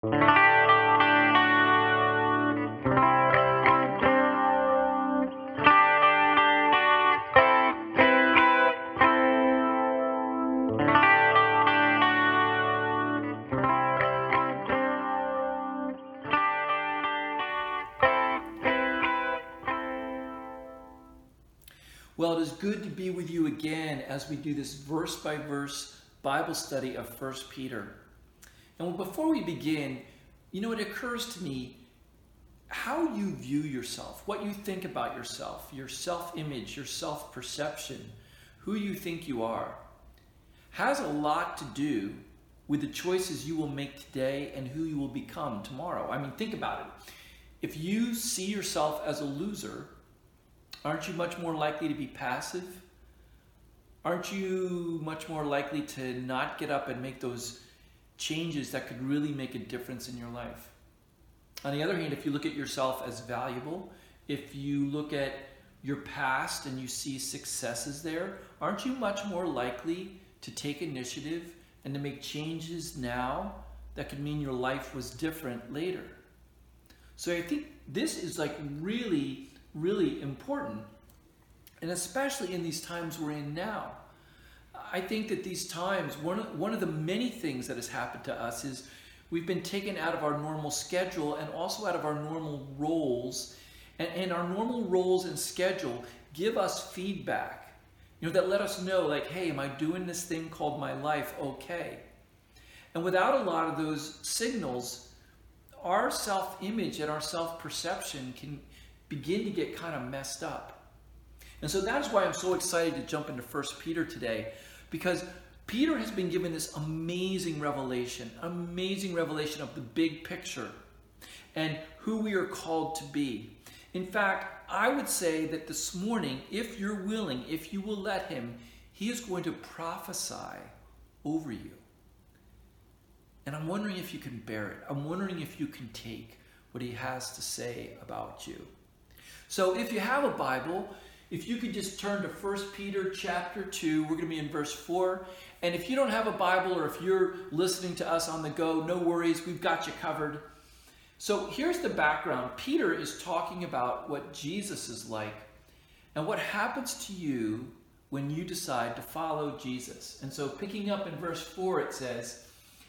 Well, it is good to be with you again as we do this verse-by-verse Bible study of 1 Peter. And before we begin, it occurs to me how you view yourself, what you think about yourself, your self-image, your self-perception, who you think you are, has a lot to do with the choices you will make today and who you will become tomorrow. I mean, think about it. If you see yourself as a loser, aren't you much more likely to be passive? Aren't you much more likely to not get up and make those changes that could really make a difference in your life? On the other hand, if you look at yourself as valuable, if you look at your past and you see successes there, aren't you much more likely to take initiative and to make changes now that could mean your life was different later? So I think this is really important, and especially in these times we're in now. I think that these times, one of the many things that has happened to us is we've been taken out of our normal schedule and also out of our normal roles, and our normal roles and schedule give us feedback, that let us know, hey, am I doing this thing called my life okay? And without a lot of those signals, our self-image and our self-perception can begin to get kind of messed up. And so that's why I'm so excited to jump into 1 Peter today, because Peter has been given this amazing revelation of the big picture and who we are called to be. In fact, I would say that this morning, if you're willing, if you will let him, he is going to prophesy over you. And I'm wondering if you can bear it. I'm wondering if you can take what he has to say about you. So if you have a Bible, if you could just turn to 1 Peter chapter 2, we're going to be in verse 4. And if you don't have a Bible, or if you're listening to us on the go, no worries, we've got you covered. So here's the background. Peter is talking about what Jesus is like and what happens to you when you decide to follow Jesus. And so picking up in verse 4, it says,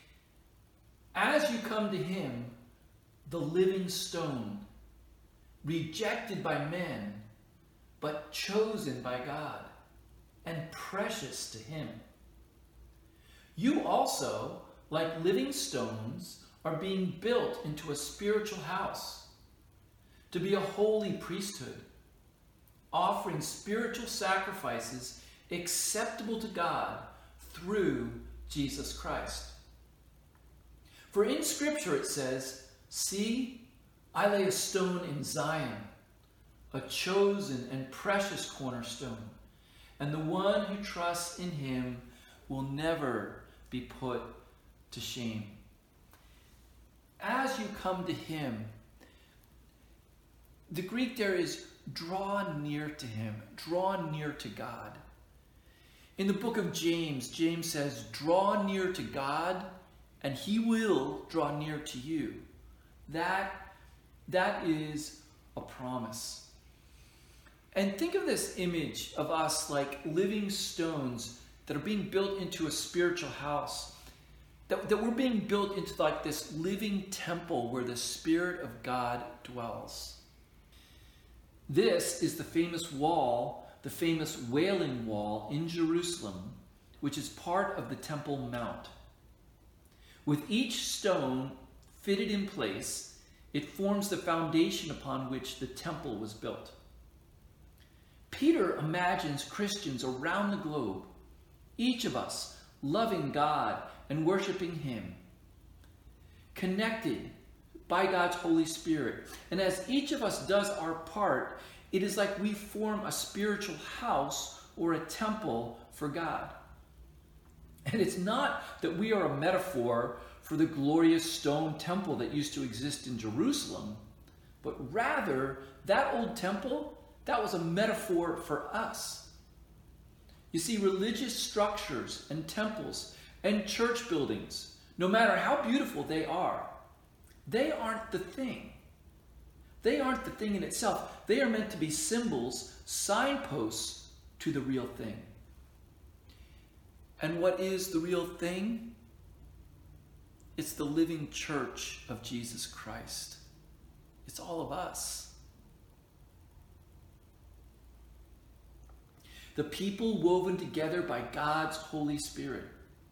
"As you come to him, the living stone, rejected by men, but chosen by God, and precious to him. You also, like living stones, are being built into a spiritual house, to be a holy priesthood, offering spiritual sacrifices acceptable to God through Jesus Christ. For in Scripture it says, 'See, I lay a stone in Zion, a chosen and precious cornerstone, and the one who trusts in him will never be put to shame.'" As you come to him, the Greek there is draw near to him, draw near to God. In the book of James, James says, "Draw near to God, and he will draw near to you." That is a promise. And think of this image of us like living stones that are being built into a spiritual house, that we're being built into like this living temple where the Spirit of God dwells. This is the famous wall, the famous Wailing Wall in Jerusalem, which is part of the Temple Mount. With each stone fitted in place, it forms the foundation upon which the temple was built. Peter imagines Christians around the globe, each of us loving God and worshiping him, connected by God's Holy Spirit. And as each of us does our part, it is like we form a spiritual house or a temple for God. And it's not that we are a metaphor for the glorious stone temple that used to exist in Jerusalem, but rather that old temple, that was a metaphor for us. You see, religious structures and temples and church buildings, no matter how beautiful they are, They aren't the thing. They aren't the thing in itself. They are meant to be symbols, signposts to the real thing. And what is the real thing? It's the living church of Jesus Christ. It's all of us. The people woven together by God's Holy Spirit.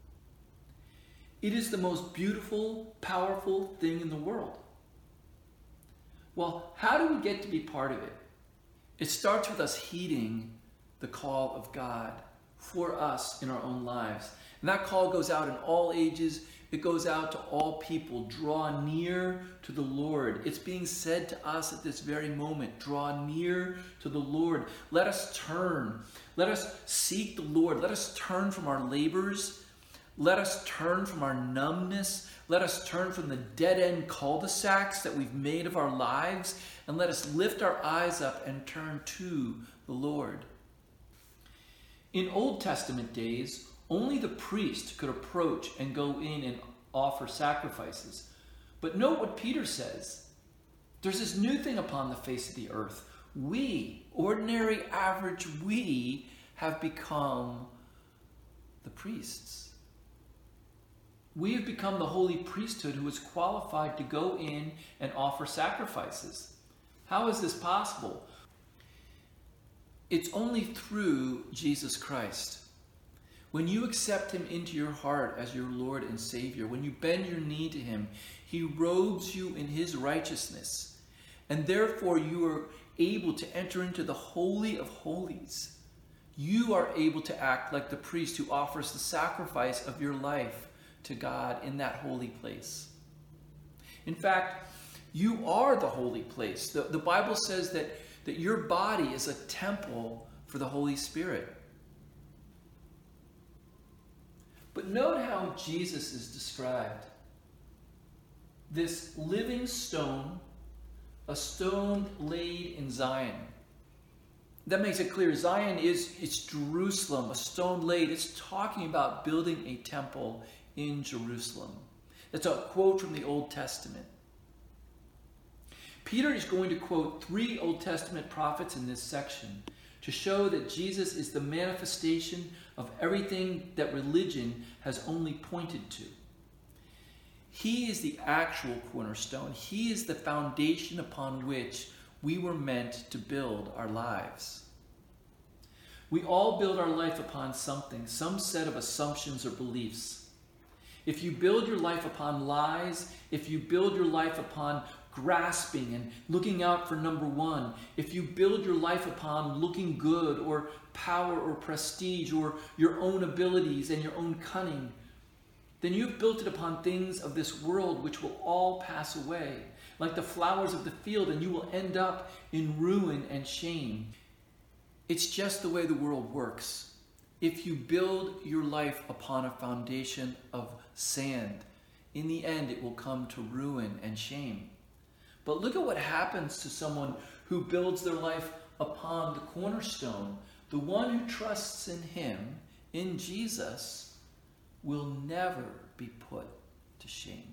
It is the most beautiful, powerful thing in the world. Well, how do we get to be part of it? It starts with us heeding the call of God for us in our own lives. And that call goes out in all ages. It goes out to all people. Draw near to the Lord. It's being said to us at this very moment. Draw near to the Lord. Let us turn. Let us seek the Lord. Let us turn from our labors. Let us turn from our numbness. Let us turn from the dead-end cul-de-sacs that we've made of our lives. And let us lift our eyes up and turn to the Lord. In Old Testament days, only the priest could approach and go in and offer sacrifices. But note what Peter says. There's this new thing upon the face of the earth. We, ordinary, average we, have become the priests. We have become the holy priesthood who is qualified to go in and offer sacrifices. How is this possible? It's only through Jesus Christ. When you accept him into your heart as your Lord and Savior, when you bend your knee to him, he robes you in his righteousness. And therefore you are able to enter into the Holy of Holies. You are able to act like the priest who offers the sacrifice of your life to God in that holy place. In fact, you are the holy place. The Bible says that your body is a temple for the Holy Spirit. But note how Jesus is described. This living stone, a stone laid in Zion. That makes it clear. Zion it's Jerusalem, a stone laid. It's talking about building a temple in Jerusalem. That's a quote from the Old Testament. Peter is going to quote 3 Old Testament prophets in this section to show that Jesus is the manifestation of everything that religion has only pointed to. He is the actual cornerstone. He is the foundation upon which we were meant to build our lives. We all build our life upon something, some set of assumptions or beliefs. If you build your life upon lies, if you build your life upon grasping and looking out for number one, if you build your life upon looking good or power or prestige or your own abilities and your own cunning, then you've built it upon things of this world which will all pass away, like the flowers of the field, and you will end up in ruin and shame. It's just the way the world works. If you build your life upon a foundation of sand, in the end it will come to ruin and shame. But look at what happens to someone who builds their life upon the cornerstone. The one who trusts in him, in Jesus, will never be put to shame.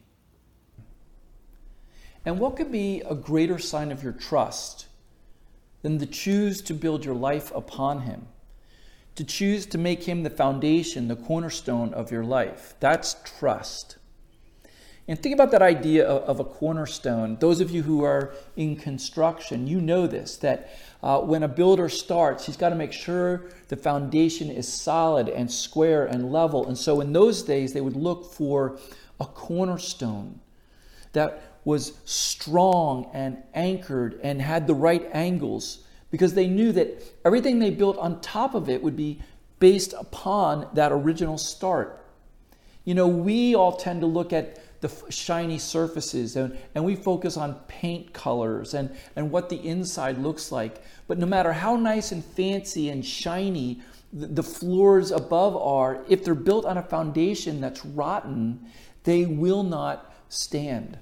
And what could be a greater sign of your trust than to choose to build your life upon him? To choose to make him the foundation, the cornerstone of your life. That's trust. And think about that idea of a cornerstone. Those of you who are in construction, you know this, that when a builder starts, he's got to make sure the foundation is solid and square and level. And so in those days, they would look for a cornerstone that was strong and anchored and had the right angles, because they knew that everything they built on top of it would be based upon that original start. You know, we all tend to look at the shiny surfaces and we focus on paint colors and what the inside looks like. But no matter how nice and fancy and shiny the floors above are, if they're built on a foundation that's rotten, they will not stand.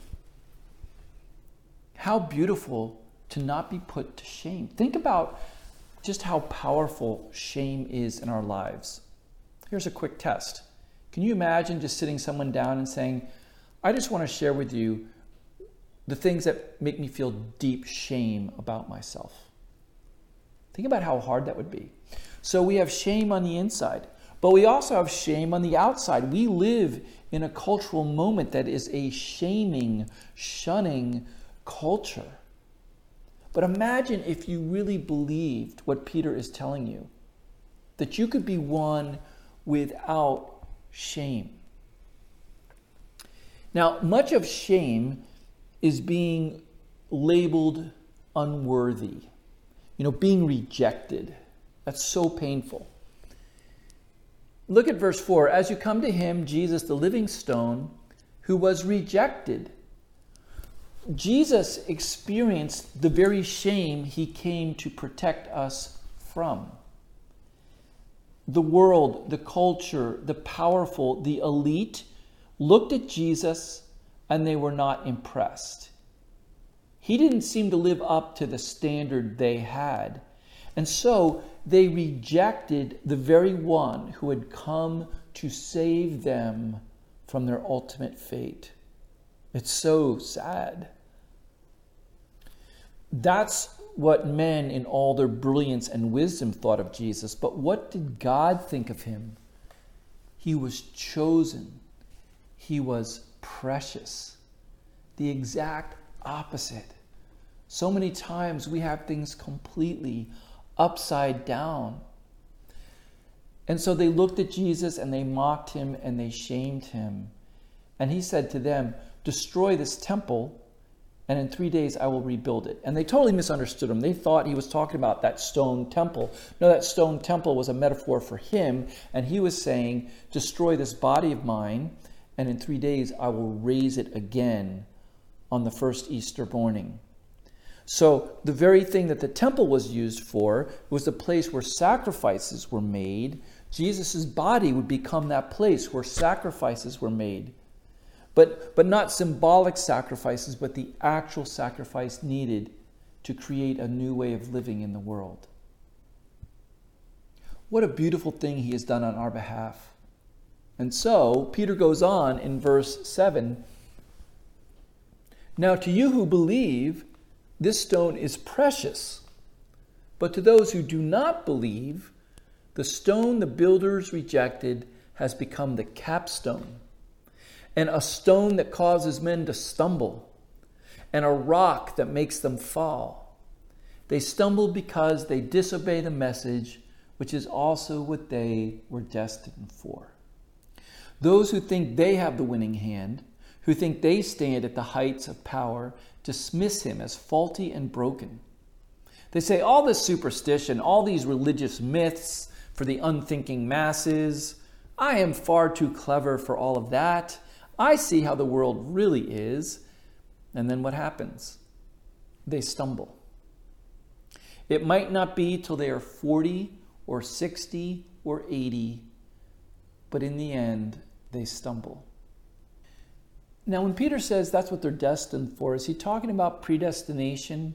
How beautiful to not be put to shame. Think about just how powerful shame is in our lives. Here's a quick test. Can you imagine just sitting someone down and saying, I just want to share with you the things that make me feel deep shame about myself. Think about how hard that would be. So we have shame on the inside, but we also have shame on the outside. We live in a cultural moment that is a shaming, shunning culture. But imagine if you really believed what Peter is telling you, that you could be one without shame. Now, much of shame is being labeled unworthy, being rejected. That's so painful. Look at verse 4. As you come to him, Jesus, the living stone, who was rejected. Jesus experienced the very shame he came to protect us from. The world, the culture, the powerful, the elite looked at Jesus and they were not impressed. He didn't seem to live up to the standard they had. And so they rejected the very one who had come to save them from their ultimate fate. It's so sad. That's what men in all their brilliance and wisdom thought of Jesus. But what did God think of him? He was chosen. He was precious. The exact opposite. So many times we have things completely upside down. And so they looked at Jesus and they mocked him and they shamed him. And he said to them, destroy this temple and in 3 days I will rebuild it. And they totally misunderstood him. They thought he was talking about that stone temple. No, that stone temple was a metaphor for him. And he was saying, destroy this body of mine and in 3 days I will raise it again on the first Easter morning. So the very thing that the temple was used for was the place where sacrifices were made. Jesus' body would become that place where sacrifices were made. But not symbolic sacrifices, but the actual sacrifice needed to create a new way of living in the world. What a beautiful thing he has done on our behalf. And so Peter goes on in verse 7. Now to you who believe, this stone is precious. But to those who do not believe, the stone the builders rejected has become the capstone, and a stone that causes men to stumble, and a rock that makes them fall. They stumble because they disobey the message, which is also what they were destined for. Those who think they have the winning hand, who think they stand at the heights of power, dismiss him as faulty and broken. They say all this superstition, all these religious myths for the unthinking masses, I am far too clever for all of that. I see how the world really is. And then what happens? They stumble. It might not be till they are 40 or 60 or 80, but in the end, they stumble. Now, when Peter says that's what they're destined for, is he talking about predestination?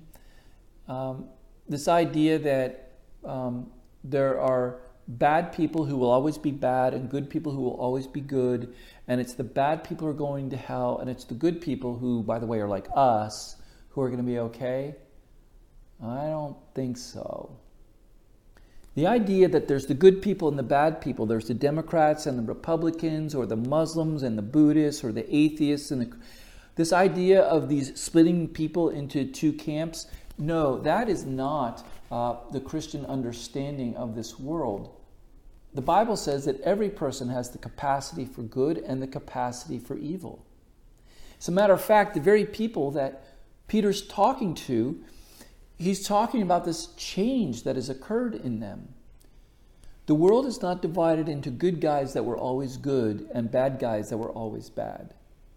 This idea that there are bad people who will always be bad and good people who will always be good, and it's the bad people who are going to hell, and it's the good people who, by the way, are like us, who are going to be okay? I don't think so. The idea that there's the good people and the bad people, there's the Democrats and the Republicans, or the Muslims and the Buddhists, or the atheists, and this idea of these splitting people into two camps, no, that is not the Christian understanding of this world. The Bible says that every person has the capacity for good and the capacity for evil. As a matter of fact, the very people that Peter's talking to, he's talking about this change that has occurred in them. The world is not divided into good guys that were always good and bad guys that were always bad.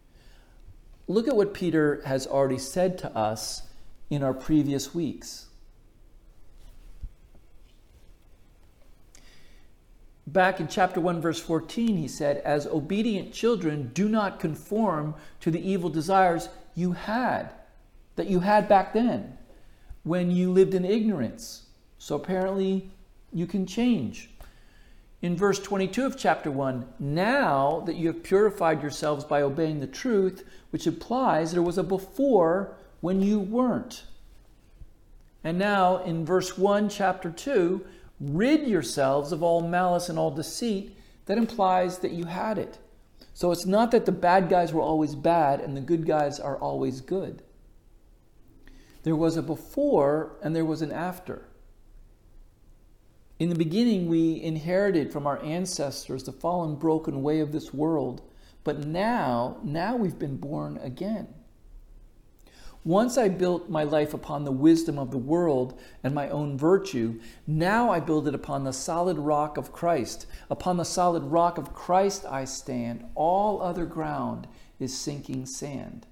Look at what Peter has already said to us in our previous weeks. Back in chapter 1, verse 14, he said, as obedient children, do not conform to the evil desires that you had back then, when you lived in ignorance. So apparently you can change. in verse 22 of chapter 1, now that you have purified yourselves by obeying the truth, which implies there was a before when you weren't. And now in verse 1, chapter 2, rid yourselves of all malice and all deceit. That implies that you had it. So it's not that the bad guys were always bad and the good guys are always good. There was a before and there was an after. In the beginning, we inherited from our ancestors the fallen, broken way of this world. But now we've been born again. Once I built my life upon the wisdom of the world and my own virtue, now I build it upon the solid rock of Christ. Upon the solid rock of Christ I stand. All other ground is sinking sand.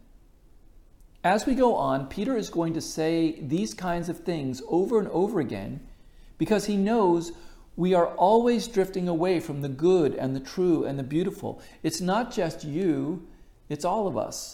As we go on, Peter is going to say these kinds of things over and over again because he knows we are always drifting away from the good and the true and the beautiful. It's not just you, it's all of us.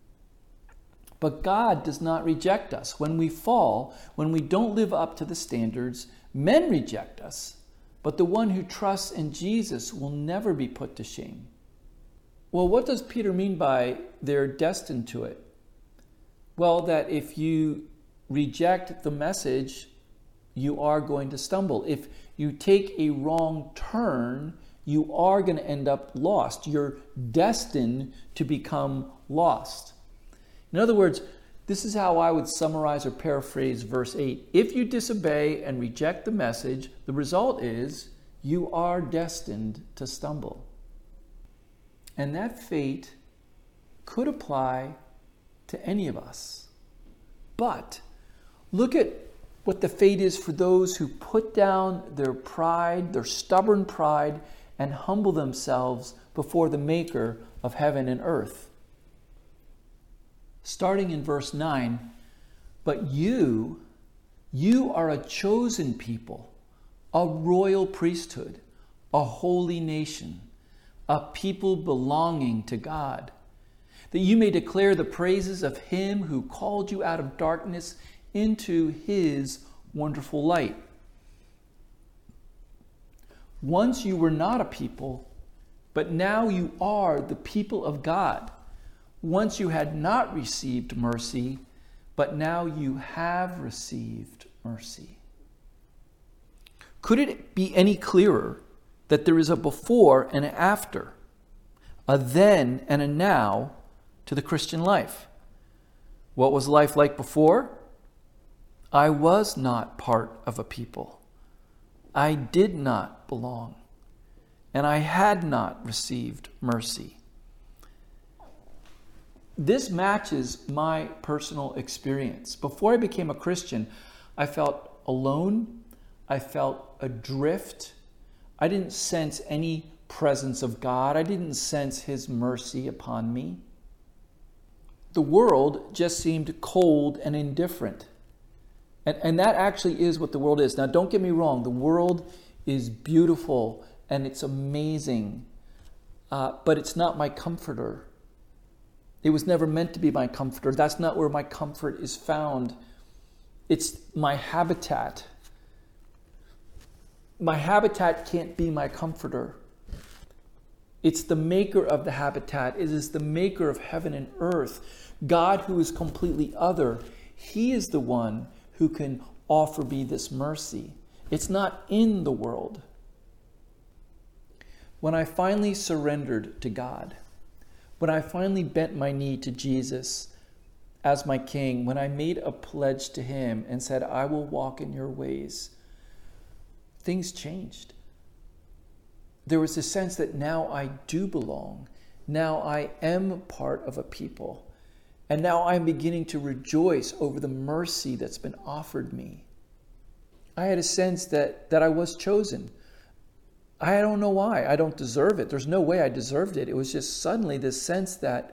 But God does not reject us. When we fall, when we don't live up to the standards, men reject us. But the one who trusts in Jesus will never be put to shame. Well, what does Peter mean by they're destined to it? Well, that if you reject the message, you are going to stumble. If you take a wrong turn, you are going to end up lost. You're destined to become lost. In other words, this is how I would summarize or paraphrase verse 8. If you disobey and reject the message, the result is you are destined to stumble. And that fate could apply to any of us. But look at what the fate is for those who put down their pride, their stubborn pride, and humble themselves before the Maker of heaven and earth. Starting in verse 9, but you are a chosen people, a royal priesthood, a holy nation, a people belonging to God, that you may declare the praises of him who called you out of darkness into his wonderful light. Once you were not a people, but now you are the people of God. Once you had not received mercy, but now you have received mercy. Could it be any clearer that there is a before and an after, a then and a now to the Christian life? What was life like before? I was not part of a people. I did not belong, and I had not received mercy. This matches my personal experience. Before I became a Christian, I felt alone. I felt adrift. I didn't sense any presence of God. I didn't sense his mercy upon me. The world just seemed cold and indifferent. And that actually is what the world is. Now, don't get me wrong. The world is beautiful and it's amazing. But it's not my comforter. It was never meant to be my comforter. That's not where my comfort is found. It's my habitat. My habitat can't be my comforter. It's the maker of the habitat. It is the maker of heaven and earth. God, who is completely other, he is the one who can offer me this mercy. It's not in the world. When I finally surrendered to God, when I finally bent my knee to Jesus as my King, when I made a pledge to him and said, I will walk in your ways, things changed. There was a sense that now I do belong. Now I am part of a people. And now I'm beginning to rejoice over the mercy that's been offered me. I had a sense that I was chosen. I don't know why. I don't deserve it. There's no way I deserved it. It was just suddenly this sense that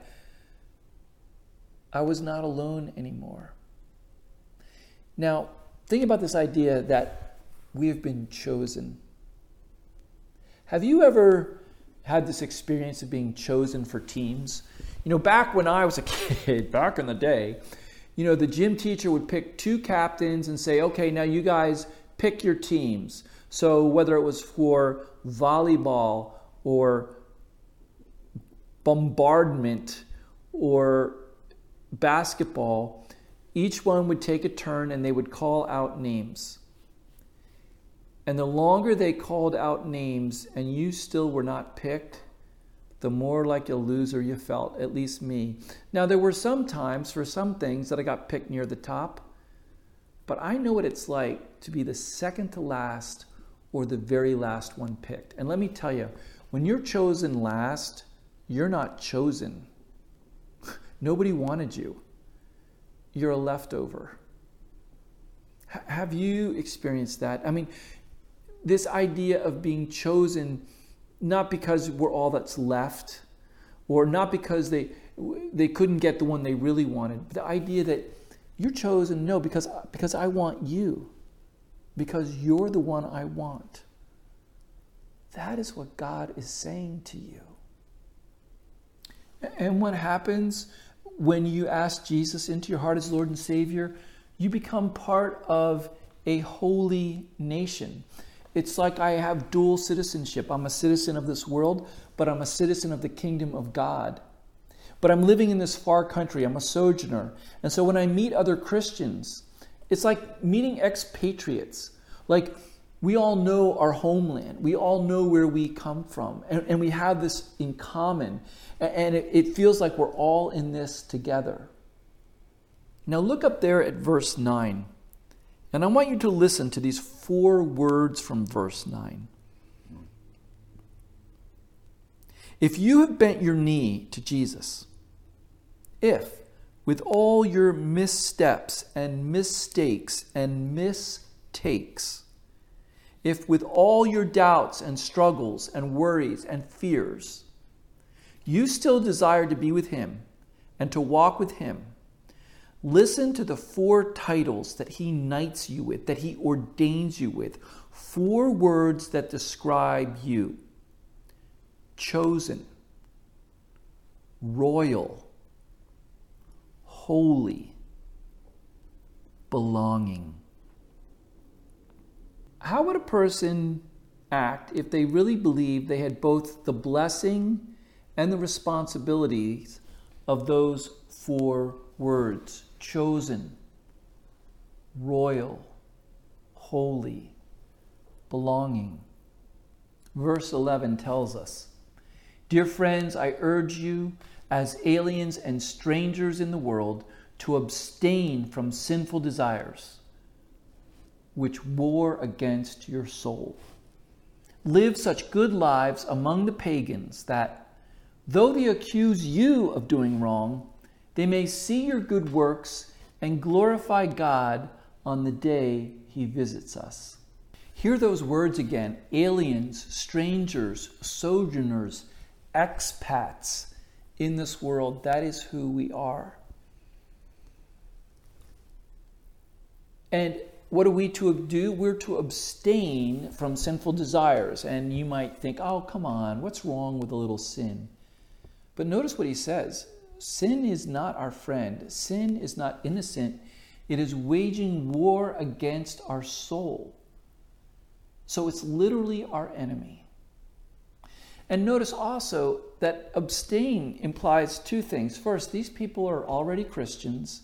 I was not alone anymore. Now, think about this idea that we have been chosen. Have you ever had this experience of being chosen for teams? You know, back when I was a kid, back in the day, you know, the gym teacher would pick two captains and say, okay, now you guys pick your teams. So whether it was for volleyball or bombardment or basketball, each one would take a turn and they would call out names. And the longer they called out names and you still were not picked, the more like a loser you felt, at least me. Now, there were some times for some things that I got picked near the top, but I know what it's like to be the second to last or the very last one picked. And let me tell you, when you're chosen last, you're not chosen. Nobody wanted you. You're a leftover. Have you experienced that? I mean, this idea of being chosen, not because we're all that's left, or not because they couldn't get the one they really wanted. But the idea that you're chosen, no, because I want you. Because you're the one I want. That is what God is saying to you. And what happens when you ask Jesus into your heart as Lord and Savior? You become part of a holy nation. It's like I have dual citizenship. I'm a citizen of this world, but I'm a citizen of the kingdom of God. But I'm living in this far country. I'm a sojourner. And so when I meet other Christians, it's like meeting expatriates. Like, we all know our homeland. We all know where we come from. And we have this in common. And it feels like we're all in this together. Now look up there at verse 9. And I want you to listen to these 4 words from verse 9. If you have bent your knee to Jesus, if with all your missteps and mistakes and mistakes, if with all your doubts and struggles and worries and fears, you still desire to be with Him and to walk with Him, listen to the 4 titles that He knights you with, that He ordains you with. 4 words that describe you. Chosen, royal, holy, belonging. How would a person act if they really believed they had both the blessing and the responsibilities of those 4 words? Chosen, royal, holy, belonging. Verse 11 tells us, "Dear friends, I urge you as aliens and strangers in the world to abstain from sinful desires which war against your soul. Live such good lives among the pagans that, though they accuse you of doing wrong, they may see your good works and glorify God on the day He visits us." Hear those words again: aliens, strangers, sojourners, expats in this world. That is who we are. And what are we to do? We're to abstain from sinful desires. And you might think, oh, come on, what's wrong with a little sin? But notice what he says. Sin is not our friend. Sin is not innocent. It is waging war against our soul. So it's literally our enemy. And notice also that abstain implies 2 things. First, these people are already Christians,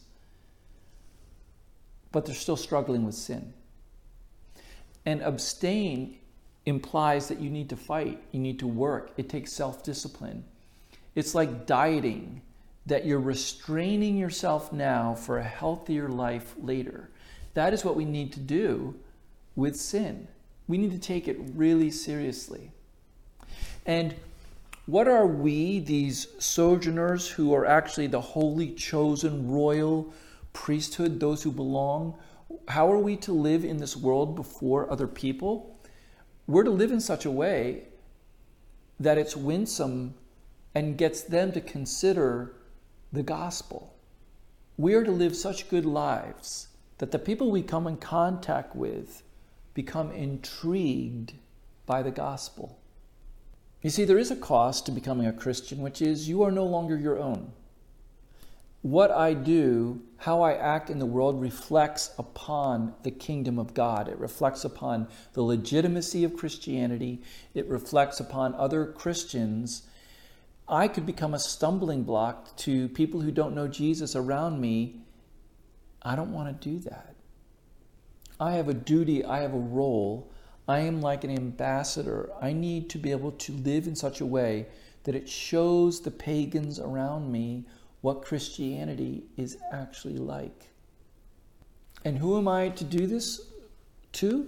but they're still struggling with sin. And abstain implies that you need to fight, you need to work. It takes self-discipline. It's like dieting, that you're restraining yourself now for a healthier life later. That is what we need to do with sin. We need to take it really seriously. And what are we, these sojourners who are actually the holy, chosen, royal priesthood, those who belong? How are we to live in this world before other people? We're to live in such a way that it's winsome and gets them to consider the gospel. We are to live such good lives that the people we come in contact with become intrigued by the gospel. You see, there is a cost to becoming a Christian, which is you are no longer your own. What I do how I act in the world reflects upon the kingdom of God. It reflects upon the legitimacy of Christianity. It reflects upon other Christians. I could become a stumbling block to people who don't know Jesus around me. I don't want to do that. I have a duty. I have a role. I am like an ambassador. I need to be able to live in such a way that it shows the pagans around me what Christianity is actually like. And who am I to do this to?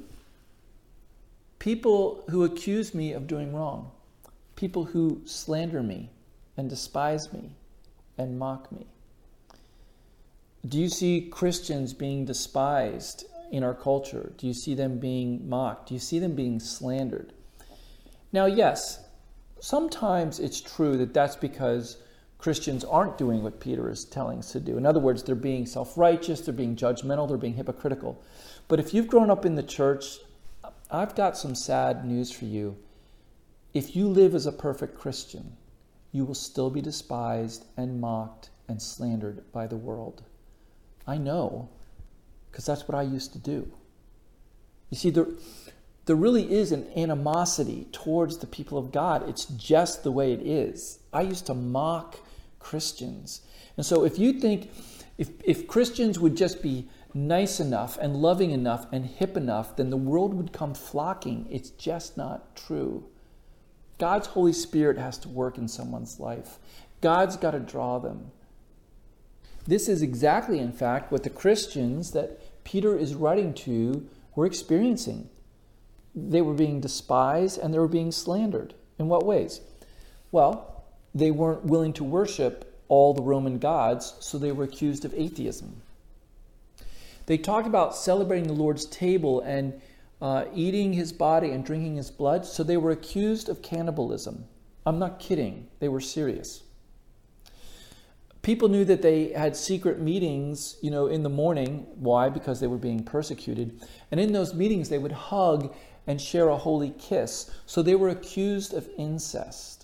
People who accuse me of doing wrong. People who slander me and despise me and mock me. Do you see Christians being despised in our culture? Do you see them being mocked? Do you see them being slandered? Now, yes, sometimes it's true that that's because Christians aren't doing what Peter is telling us to do. In other words, they're being self-righteous, they're being judgmental, they're being hypocritical. But if you've grown up in the church, I've got some sad news for you. If you live as a perfect Christian, you will still be despised and mocked and slandered by the world. I know, because that's what I used to do. You see, there really is an animosity towards the people of God. It's just the way it is. I used to mock Christians. And so if you think, if Christians would just be nice enough and loving enough and hip enough, then the world would come flocking. It's just not true. God's Holy Spirit has to work in someone's life. God's got to draw them. This is exactly, in fact, what the Christians that Peter is writing to were experiencing. They were being despised and they were being slandered. In what ways? Well, they weren't willing to worship all the Roman gods, so they were accused of atheism. They talked about celebrating the Lord's table and eating his body and drinking his blood, so they were accused of cannibalism. I'm not kidding. They were serious. People knew that they had secret meetings, in the morning. Why? Because they were being persecuted. And in those meetings, they would hug and share a holy kiss. So they were accused of incest.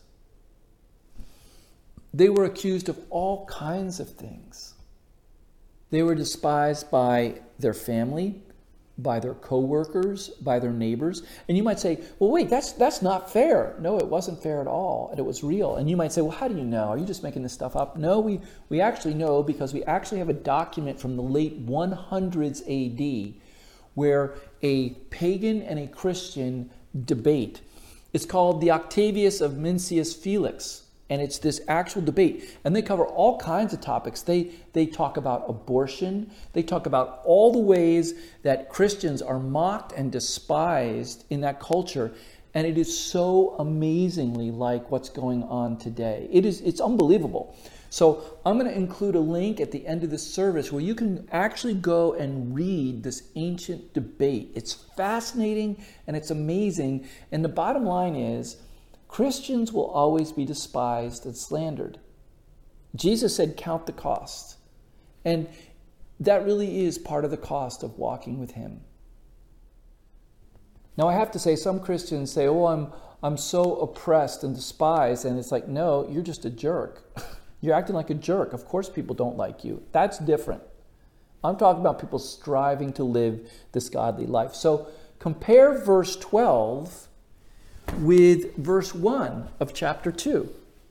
They were accused of all kinds of things. They were despised by their family, by their co-workers, by their neighbors. And you might say, well, wait, that's not fair. No, it wasn't fair at all. And it was real. And you might say, well, how do you know? Are you just making this stuff up? No, we actually know because we actually have a document from the late 100s AD where a pagan and a Christian debate. It's called the Octavius of Mincius Felix. And it's this actual debate. And they cover all kinds of topics. They talk about abortion. They talk about all the ways that Christians are mocked and despised in that culture. And it is so amazingly like what's going on today. It's unbelievable. So I'm going to include a link at the end of this service where you can actually go and read this ancient debate. It's fascinating and it's amazing. And the bottom line is, Christians will always be despised and slandered. Jesus said, count the cost. And that really is part of the cost of walking with him. Now, I have to say, some Christians say, oh, I'm so oppressed and despised. And it's like, no, you're just a jerk. You're acting like a jerk. Of course people don't like you. That's different. I'm talking about people striving to live this godly life. So compare verse 12 with verse 1 of chapter 2.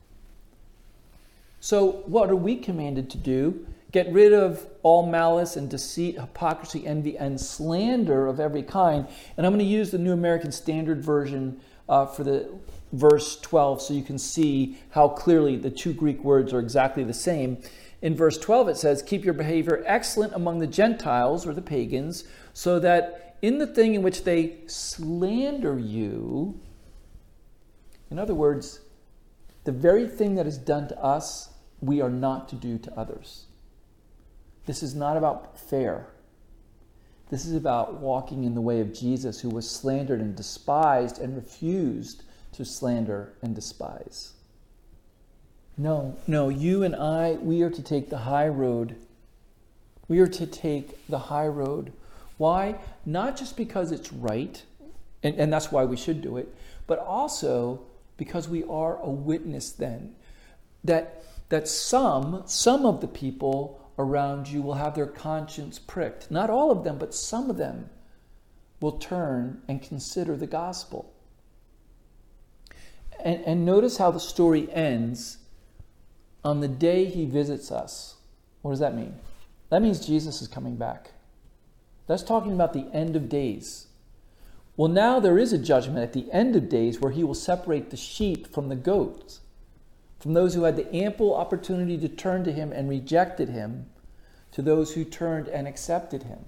So what are we commanded to do? Get rid of all malice and deceit, hypocrisy, envy, and slander of every kind. And I'm going to use the New American Standard Version for the verse 12 so you can see how clearly the two Greek words are exactly the same. In verse 12 it says, keep your behavior excellent among the Gentiles or the pagans, so that in the thing in which they slander you, in other words, the very thing that is done to us, we are not to do to others. This is not about fair. This is about walking in the way of Jesus, who was slandered and despised and refused to slander and despise. No, you and I, we are to take the high road. We are to take the high road. Why? Not just because it's right, and that's why we should do it, but also because we are a witness then. That some of the people around you will have their conscience pricked. Not all of them, but some of them will turn and consider the gospel. And notice how the story ends on the day he visits us. What does that mean? That means Jesus is coming back. That's talking about the end of days. Well, now there is a judgment at the end of days where he will separate the sheep from the goats, from those who had the ample opportunity to turn to him and rejected him, to those who turned and accepted him.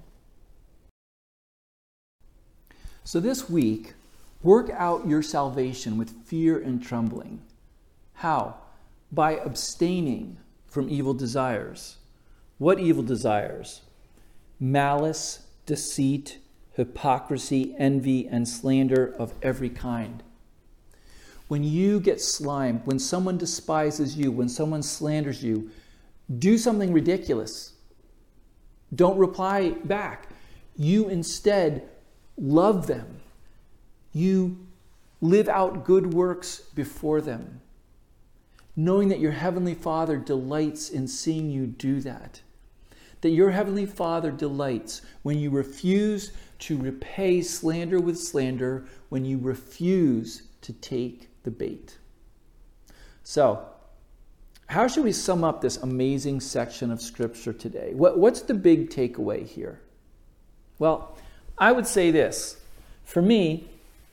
So this week, work out your salvation with fear and trembling. How? By abstaining from evil desires. What evil desires? Malice, deceit, hypocrisy, envy, and slander of every kind. When you get slimed, when someone despises you, when someone slanders you, do something ridiculous. Don't reply back. You instead love them. You live out good works before them, knowing that your Heavenly Father delights in seeing you do that. That your Heavenly Father delights when you refuse to repay slander with slander, when you refuse to take the bait. So, how should we sum up this amazing section of Scripture today? What's the big takeaway here? Well, I would say this. For me,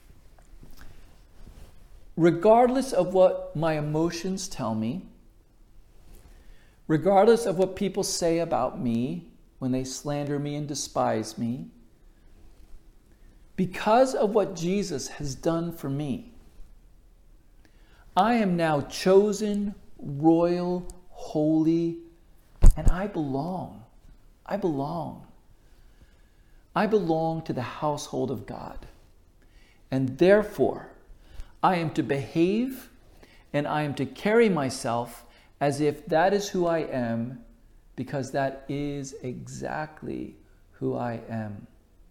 regardless of what my emotions tell me, regardless of what people say about me when they slander me and despise me, because of what Jesus has done for me, I am now chosen, royal, holy, and I belong. I belong. I belong to the household of God. And therefore, I am to behave and I am to carry myself as if that is who I am, because that is exactly who I am.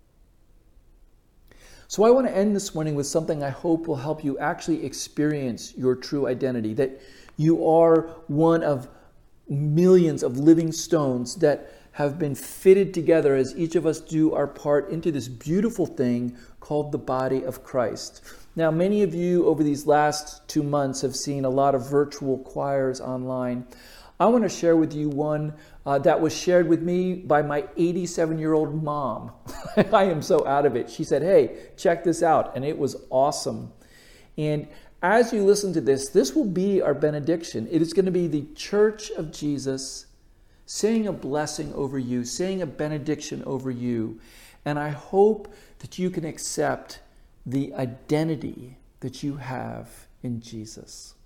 So I want to end this morning with something I hope will help you actually experience your true identity, that you are one of millions of living stones that have been fitted together as each of us do our part into this beautiful thing called the body of Christ. Now, many of you over these last 2 months have seen a lot of virtual choirs online. I want to share with you one that was shared with me by my 87-year-old mom. I am so out of it. She said, "Hey, check this out." And it was awesome. And as you listen to this, this will be our benediction. It is going to be the Church of Jesus saying a blessing over you, saying a benediction over you. And I hope that you can accept the identity that you have in Jesus.